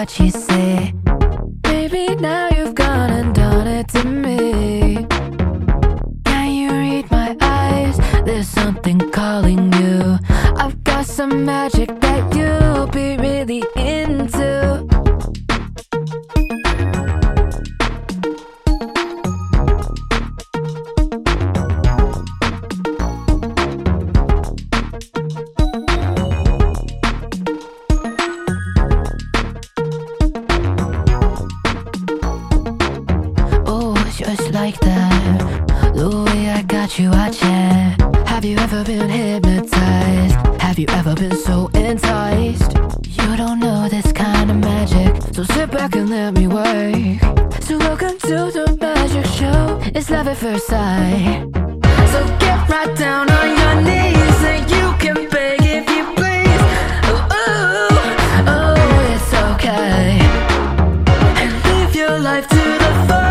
what you say. Maybe now you've gone and done it to me. Can you read my eyes? There's something calling you. I've got some magic that you'll be really into. Just like that, the way I got you, I chat. Have you ever been hypnotized? Have you ever been so enticed? You don't know this kind of magic, so sit back and let me work. So welcome to the magic show. It's love at first sight. So get right down on your knees and you can beg if you please. Oh, oh, oh, it's okay. And live your life to the full.